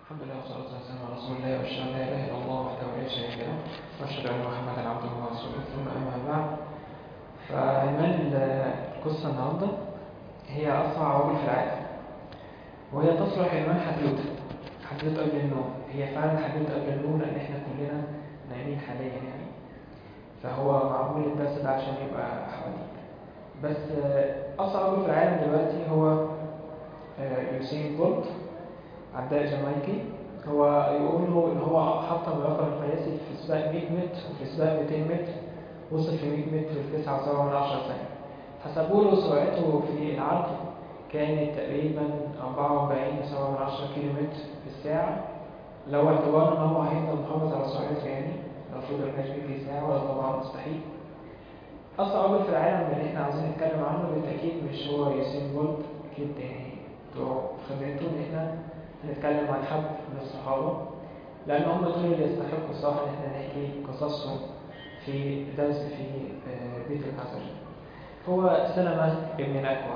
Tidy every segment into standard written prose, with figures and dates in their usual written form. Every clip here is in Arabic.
الحمد لله والصلاة والسلام على رسول الله وأشهد أن لا إله إلا الله وحده لا شريك له وأشهد أن محمدا عبده ورسوله ثم أما بعد. فعنوان القصة النهارده هي أسرع رجل في العالم، وهي تصلح عنوان حدوتة قبل النوم. هي فعلا حدوتة قبل النوم لأن إحنا كلنا نايمين حاليا يعني، فهو معمول الدرس ده عشان يبقى حواليك. بس أسرع رجل في العالم دلوقتي هو يوسين بولت، عداء جامايكي. هو يقولوا ان هو حطم الرقم القياسي في سباق 100 متر وفي سباق 200 متر، وصل في 100 متر في 9.7 ثانية. حسبوا له سرعته في العرض كانت تقريبا 44.7 كيلو متر في الساعة. لو اعتبرنا ان هو هيفضل محافظ على سرعته يعني لو فضل ماشي بيجري ساعة، ولا طبعا مستحيل. أسرع رجل في العالم اللي احنا عاوزين نتكلم عنه بالتأكيد مش هو يوسين بولت، أكيد يعني خبرته إن احنا هنتكلم عن حد من الصحابة، لأن هم دول اللي يستحقوا الصراحة إن احنا نحكي قصصهم في درس في بيت الحسن. هو سلمة ابن الأكوع.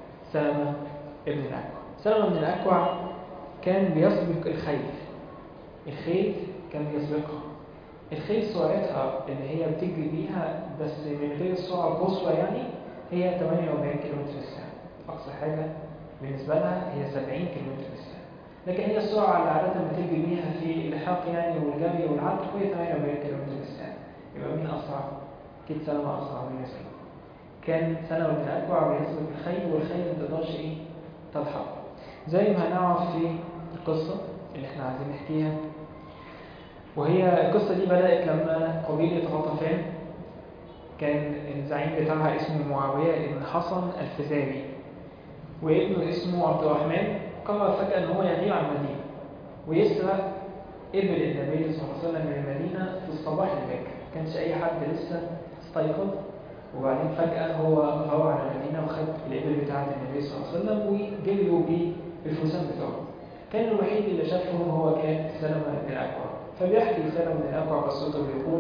سلمة بن الأكوع كان بيسبق الخيل كان بيسبقها. الخيل سرعتها اللي هي بتجري بيها بس من غير السرعة القصوى يعني هي 48 كم في الساعة. أقصى حاجة بالنسبة لها هي 70 كم في الساعة، لكن هي السرعة اللي عادة بتجري بيها في اللحاق يعني والجري والعد هي 48 كم في الساعة. يبقى مين أسرع؟ أكيد سلمة أسرع من يوسين. كان سلمة بن الأكوع بيسبق الخيل، والخيل ما تقدرش تلحق، زي ما هنعرف في القصة اللي احنا عايزين نحكيها. وهي القصة دي بدأت لما قبيلة غطفان كان الزعيم بتاعها اسمه معاوية بن حصن الفزاري، وابنه اسمه عبد الرحمن قرر فجأة ان هو يغير عن المدينة ويسرق ابن النبي صلى الله عليه وسلم من المدينة في الصباح الباكر. ما كانش أي حد لسه استيقظ، وبعدين فجأة هو غار على المدينة وخد الإبل بتاعة النبي صلى الله عليه وسلم وجريوا بيه بالفرسان بتوعه. كان الوحيد اللي شافهم هو كان سلمة بن الأكوع. فبيحكي سلمة بن الأكوع قصته بيقول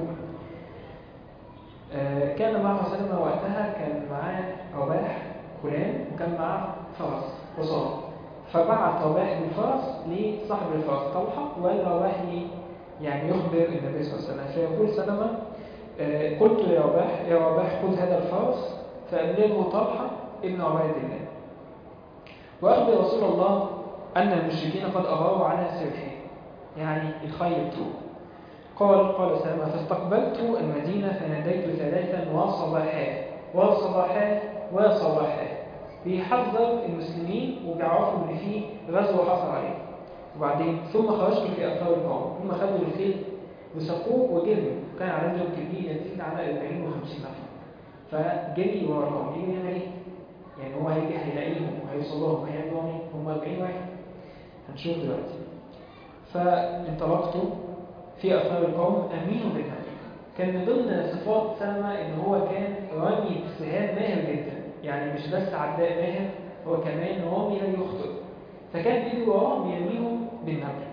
كان معه سلمة وقتها، كان معاه رباح فلان وكان معاه فرس حصان، فبعت رباح بالفرس لصاحب الفرس طلحة، وقال رباح يعني يخبر النبي صلى الله عليه وسلم. فيقول سلمة قلت يا رباح خذ هذا الفرس فأبلغه طلحة ابن عبيد الله، وأخبر رسول الله أن المشركين قد أغاروا على سرحه يعني الخيل بتوعه. قال سلمة فاستقبلت المدينة فناديت ثلاثا وصباحا بيحذر المسلمين وبيعرفوا ان في غزو حصل عليه. وبعدين ثم خرجت في اثار القوم، هم خدوا الخيل وسقوه وجروا، كان عددهم كبير يزيد على 40 و50 نفر. فجري ورا القوم، يجي يعمل ايه؟ يعني هو هيجي هيلاقيهم وهيوصل لهم، هيعملوا ايه؟ هم 40 واحد، هنشوف دلوقتي. فانطلقت في اثار القوم امين بالنبي. كان من ضمن صفات سلمة ان هو كان رامي بالسهام ماهر جدا، يعني مش بس عداء ماهر، هو كمان رامي لا يخطئ. فكان بيجي وراهم يرميهم بالنبل.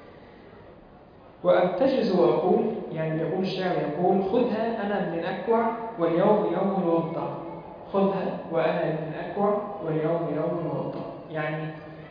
وأبتجز وأقول، يعني يقول الشاعر يقول خذها أنا ابن الأكوع واليوم يوم الوضع. خذها وأنا ابن الأكوع واليوم يوم الوضع. يعني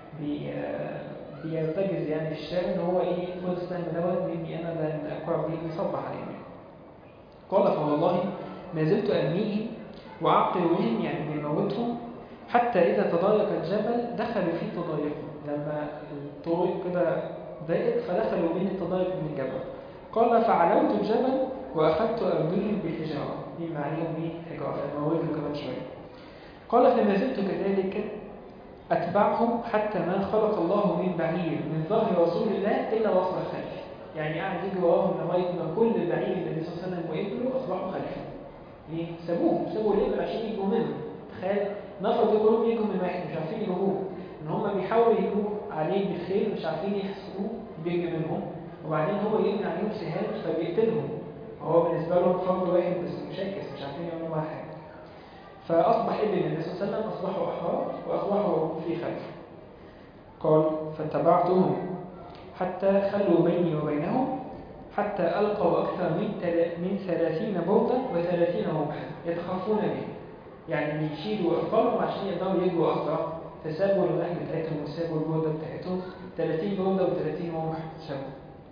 بيرتجز يعني في الشعر ان هو خذ السهم دوت مني انا، ده ابن الأكوع بيصبح عليه. قال فوالله ما زلت أرميهم وأعقل بهم، يعني بيموتهم، حتى إذا تضايق الجبل دخلوا فيه تضايقا. لما الطريق كده ضاقت فدخلوا بين التضايق من الجبل. قال فعلوت الجبل وأخذت أرميهم بالحجارة، دي معنيهم حجارة، فموتهم كمان شوية. قال فما زلت كذلك أتبعهم حتى ما خلق الله من بعير من ظهر رسول الله إلا وصل خلفي. يعني قاعد يجي وراهم لغاية ما كل بعير النبي صلى الله عليه وسلم وابنه أصبحوا خلفه. ليه؟ سابوا الإبل عشان يجوا منه. تخيل نفر دول كلهم يجوا من واحد مش عارفين يجوه، إن هم بيحاولوا يجوا عليه بالخيل مش عارفين يحسبوه بيجي منهم، وبعدين هو يبني عليهم سهام فبيقتلهم. هو بالنسبة لهم فرد واحد بس مشاكس مش عارفين يعملوا معاه حاجة. فأصبح ابن النبي صلى الله عليه وسلم أصبحوا أحرار وأصبحوا في خلفه. قال فاتبعتهم حتى خلوا بيني وبينهم حتى ألقوا أكثر من 30 بوضة و30 رمحا يتخافون به، يعني بيشيلوا أثقالهم عشان يقدروا يجوا أسرع، فسابوا الرحل بتاعتهم وسابوا البوضة بتاعتهم 30 جودة و30 رمح شبه.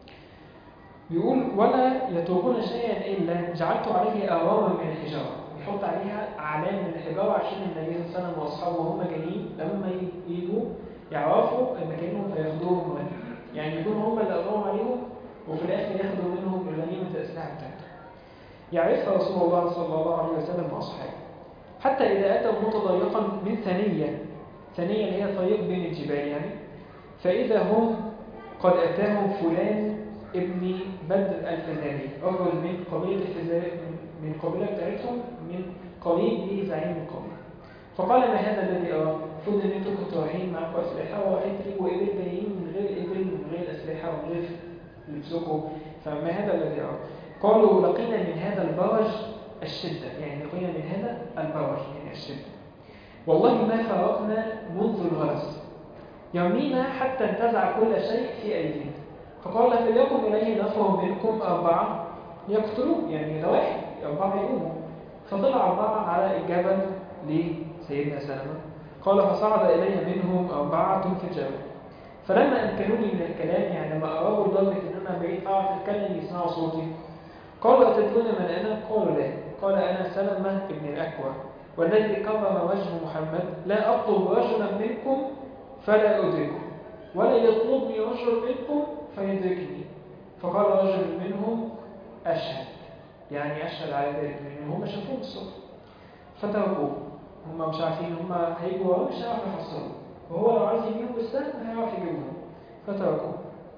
بيقول ولا يتركون شيئا إلا جعلت عليه أراما من الحجارة، يحط عليها أعلام من الحجارة عشان النبي صلى الله عليه وسلم وأصحابه وهم جايين لما يجوا يعرفوا مكانهم فياخدوهم غنيمة، يعني يكونوا هم اللي أغروا عليهم وفي الآخر ياخدوا منهم الغنيمة الأسلحة بتاعتهم. يعرفها رسول الله صلى الله عليه وسلم وأصحابه. حتى إذا أتوا متضيقا من ثنية اللي هي طريق بين الجبال يعني، فإذا هم قد أتاهم فلان ابن بدر الفزاري، رجل من قبيلة الفزاري من قبيلة بتاعتهم من قريب لزعيم القبيلة. فقال ما هذا الذي أرى؟ المفروض إن أنتم كنتوا رايحين معكم أسلحة ورايحين تجيبوا إبل جايين من غير إبل من غير أسلحة ومن غير لبسكم، فما هذا الذي أرى؟ قالوا لقينا من هذا البرج الشدة، يعني لقينا من هذا البرج يعني الشدة، والله ما فرقنا منذ الغرس، يومينا حتى انتزع كل شيء في أيدينا. فقال فليكن إليه نفر منكم 4 يقتلوه، يعني لو واحد 4 يقوموا. فطلع 4 على الجبل لسيدنا سلمة، قال فصعد إلي منهم 4 في الجبل، فلما أمكنوني من الكلام، يعني لما أرادوا لدرجة إن أنا بقيت أعرف أتكلم يسمعوا صوتي، قالوا أتدرون من أنا؟ قالوا لا. قال أنا سلمة بن الأكوع، والذي كرم وجه محمد لا أطلب رجلا منكم فلا أدركه، ولا يطلبني رجل منكم فيدركني. فقال رجل منهم أشهد، يعني أشهد على ذلك، لأن هم شافوه بالصدفة. فتركوه، هم مش عارفين هم هيجوا وراه مش هيعرفوا يحصلوا، وهو لو عايز يجيبه بالسهم هيعرف يجيبه، فتركوه.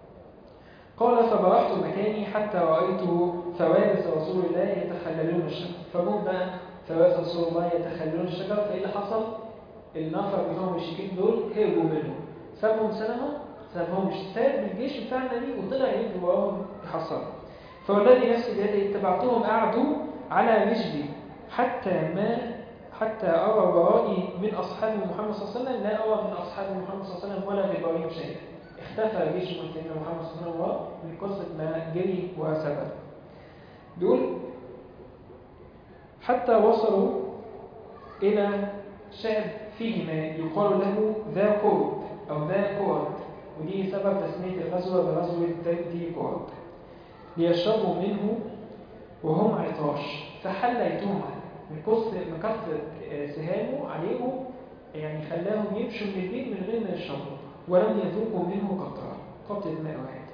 قال فبرحت مكاني حتى رأيت فوارس رسول الله يتخللون الشجر، فجم بقى فوارس رسول الله يتخللون الشجر، فإيه اللي حصل؟ النفر بتوعهم الشيكين دول هربوا منهم، سابهم سابهم ساب الجيش بتاع النبي وطلع يجري وراهم يحصلهم. فوالذي نفسي بيده اتبعتهم قعدوا على رجلي حتى أرى ورائي من أصحاب محمد صلى الله عليه وسلم، لا أرى من أصحاب محمد صلى الله عليه وسلم ولا غيرهم شيئا. اختفى جيش من سيدنا محمد صلى الله عليه وسلم من قصة ما جري وثبت. دول حتى وصلوا إلى شعب فيه ما يقال له ذا قرد أو ذا قرد، ودي سبب تسمية الغزوة بغزوة ذي قرد، ليشربوا منه وهم عطاش، فحليتهم من كثرة سهامه عليهم، يعني خلاهم يمشوا من البيت من غير ما يشربوا، ولم يذوقوا منه قطرة ماء واحد،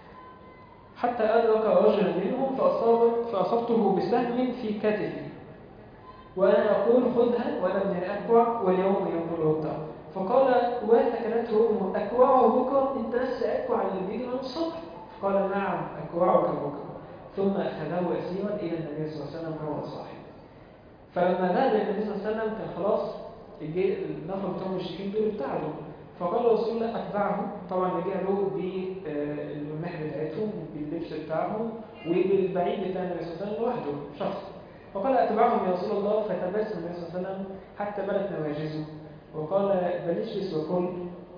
حتى أدرك رجل منهم فأصبته بسهم في كتفي، وأنا أقول خذها وأنا ابن الأكوع واليوم ينقل الدار. فقال وثكلته أمه أكوعه بكرة، أنت لسه أكوع اللي بيجي من الصبح؟ فقال نعم أكوعك بكرة. ثم أخذه أسيرا إلى النبي صلى الله عليه وسلم هو صاحب. فلما ذهب النبي صلى الله عليه وسلم كان خلاص النفر بتوع المشركين دول ابتعدوا، فقال رسول الله أتبعهم، طبعا رجع له بالمحن بتاعتهم باللبس بتاعهم وبالبعيد بتاع النبي صلى الله عليه وسلم لوحده شخص. فقال أتبعهم يا رسول الله، فتبسم النبي صلى الله عليه وسلم حتى بلت نواجزه وقال بل اجلس وكل.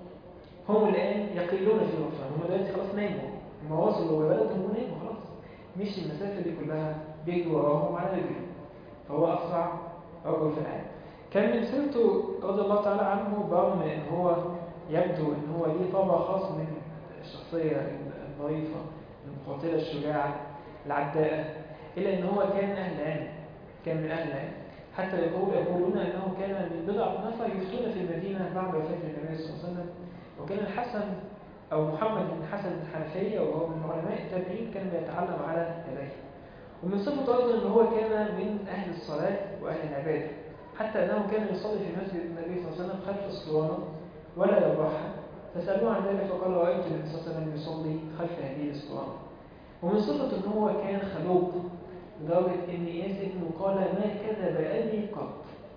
هم الآن يقيلون في الغفران، هم دلوقتي خلاص ناموا، هم وصلوا وبلدهم وناموا خلاص، مش المسافة دي كلها بيجوا وراهم على رجله، فهو أسرع رجل في العالم. كان من سيرته رضي الله تعالى عنه برغم ان هو يبدو ان هو ليه طابع خاص من الشخصية الضعيفة المقاتلة الشجاعة العداءة، إلا ان هو كان أهل علم، كان من أهل العلم، حتى يقولون أنه كان من بضعة نفر يفتون في المدينة بعد وفاة النبي صلى الله عليه وسلم، وكان الحسن أو محمد بن حسن الحنفية وهو من علماء التابعين كان يتعلم على يديه. ومن صفته أيضا أنه هو كان من أهل الصلاة وأهل العبادة، حتى أنه كان يصلي في مسجد النبي صلى الله عليه وسلم خلف اسطوانة ولا يبرحها، فسألوه عن ذلك فقال رأيت النبي صلى الله عليه وسلم يصلي خلف هذه الاسطوانة. ومن صفته أنه هو كان خلوق لدرجة إن إياس ابنه قال ما كذب أبي قط،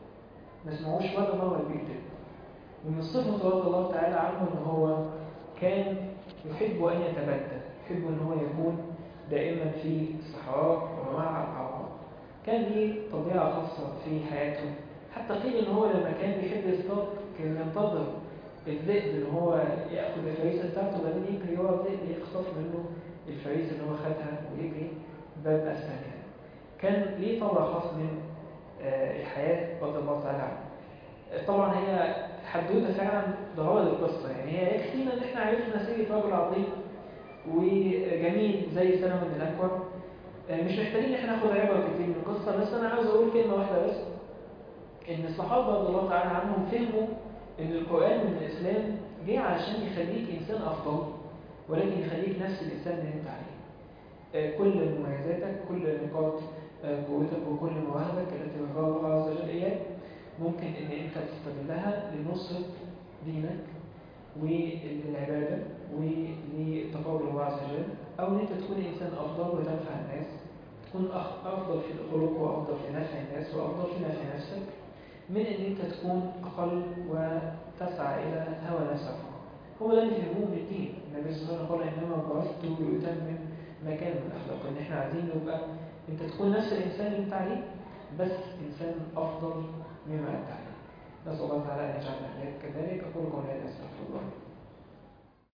ما سمعوش ولا مرة بيكتب. ومن صفته رضي الله تعالى عنه أنه هو كان يحب أن يتبدل، يحب أن هو يكون دائما في الصحراء ومع الأعراب، كان ليه طبيعة خاصة في حياته، حتى قيل ان هو لما كان بيحب يصطاد كان ينتظر الذئب ان هو ياخذ الفريسه بتاعته وبعدين يجري ورا الذئب يخطف منه الفريسه اللي هو خدها ويجري باب اسفل يعني. كان ليه طبع خاص من الحياه رضي الله تعالى عنه. طبعا هي حدوته فعلا بغرض القصة. يعني هي يكفينا إن إحنا عرفنا سيرة رجل عظيم وجميل زي سلمة بن الأكوع. مش محتاجين إن إحنا ناخد عبر كتير من القصة، بس أنا عاوز أقول كلمة واحدة بس، إن الصحابة رضي الله تعالى عنهم فهموا إن القرآن من الإسلام جه عشان يخليك إنسان أفضل، ولكن يخليك نفس الإنسان اللي أنت عليه. كل مميزاتك، كل نقاط قوتك وكل مواهبك التي وهبها الله عز وجل إياك ممكن إن أنت تستغلها لنصرة دينك وللعبادة ولتقابل الله عز وجل، أو إن أنت تكون إنسان أفضل وتنفع الناس، تكون أفضل في الخلق وأفضل في نفع الناس وأفضل في نفع نفسك، من إن أنت تكون أقل وتسعى إلى هوى نفسك. هو ده اللي فهموه من الدين. النبي صلى الله عليه وسلم قال إنما بعثت لأتمم مكان من الأخلاق، إن إحنا عايزين نبقى أنت تكون نفس الإنسان اللي أنت عليه بس إنسان أفضل مما أنت عليه. نسأل الله تعالى أن يجعلنا كذلك. أقول قولي هذا أستغفر الله.